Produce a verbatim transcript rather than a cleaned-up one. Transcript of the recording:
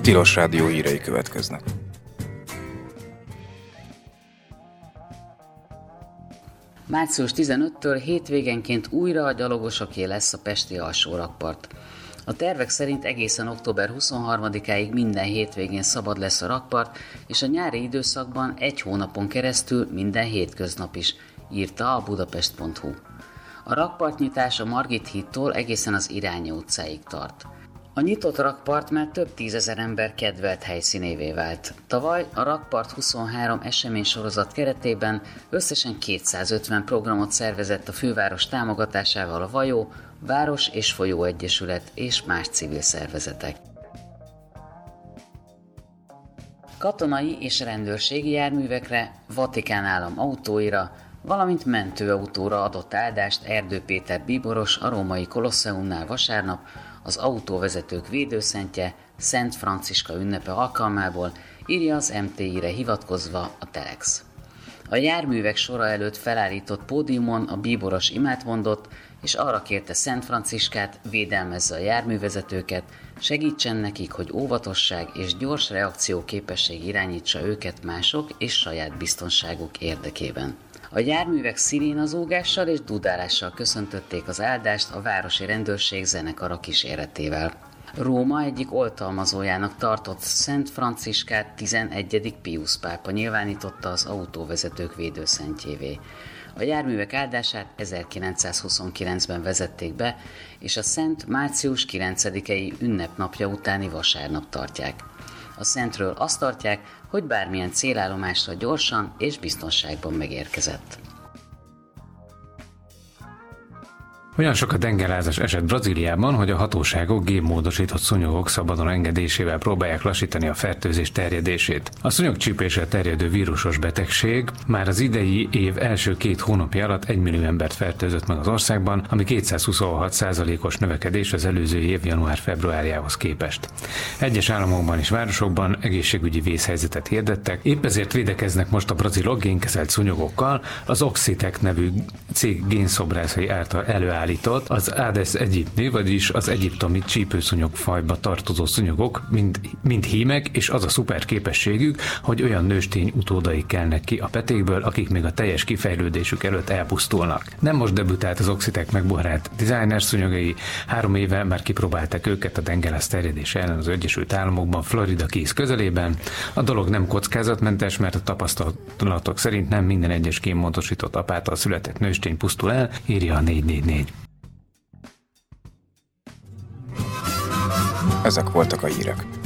Tilos Rádió hírei következnek. március tizenötödikétől hétvégenként újra a gyalogosoké lesz a pesti alsó rakpart. A tervek szerint egészen október huszonharmadikáig minden hétvégén szabad lesz a rakpart, és a nyári időszakban egy hónapon keresztül minden hétköznap is, írta a budapest pont hu. A rakpartnyitás a Margit hídtól egészen az Irányi utcáig tart. A nyitott rakpart már több tízezer ember kedvelt helyszínévé vált. Tavaly a Rakpart huszonhárom eseménysorozat keretében összesen kétszázötven programot szervezett a főváros támogatásával a Vajó, Város és Folyó Egyesület és más civil szervezetek. Katonai és rendőrségi járművekre, Vatikán állam autóira, valamint mentőautóra adott áldást Erdő Péter bíboros a római Kolosseumnál vasárnap, az autóvezetők védőszentje, Szent Franciska ünnepe alkalmából, írja az em té i-re hivatkozva a Telex. A járművek sora előtt felállított pódiumon a bíboros imát mondott, és arra kérte Szent Franciskát, védelmezze a járművezetőket, segítsen nekik, hogy óvatosság és gyors reakcióképesség irányítsa őket mások és saját biztonságuk érdekében. A járművek szirénazógással és dudálással köszöntötték az áldást a városi rendőrség zenekara kíséretével. Róma egyik oltalmazójának tartott Szent Franciskát tizenegyedik Piusz pápa nyilvánította az autóvezetők védőszentjévé. A járművek áldását ezerkilencszázhuszonkilencben vezették be, és a Szent március kilencedikei ünnepnapja utáni vasárnap tartják. A szentről azt tartják, hogy bármilyen célállomásra gyorsan és biztonságban megérkezett. Olyan sok a dengelázás eset Brazíliában, hogy a hatóságok génmódosított szúnyogok szabadon engedésével próbálják lassítani a fertőzés terjedését. A szúnyogcsípésre terjedő vírusos betegség már az idei év első két hónapja alatt egymillió embert fertőzött meg az országban, ami kétszázhuszonhat százalékos növekedés az előző év január-februárjához képest. Egyes államokban és városokban egészségügyi vészhelyzetet hirdettek, épp ezért védekeznek most a brazilok génkezelt szúnyogokkal, az Oxitec nevű cég génszobrászai által előállított állított, az Aedes aegypti, vagyis az egyiptomi csípőszúnyog fajba tartozó szúnyogok, mind, mind hímek, és az a szuper képességük, hogy olyan nőstény utódai kelnek ki a petékből, akik még a teljes kifejlődésük előtt elpusztulnak. Nem most debütált az Oxitec megbohrált designer szúnyogai, három éve már kipróbálták őket a dengelász terjedés ellen az Egyesült Államokban, Florida Keys közelében. A dolog nem kockázatmentes, mert a tapasztalatok szerint nem minden egyes génmódosított apától született nőstény pusztul el, írja a négy négy négy. Ezek voltak a hírek.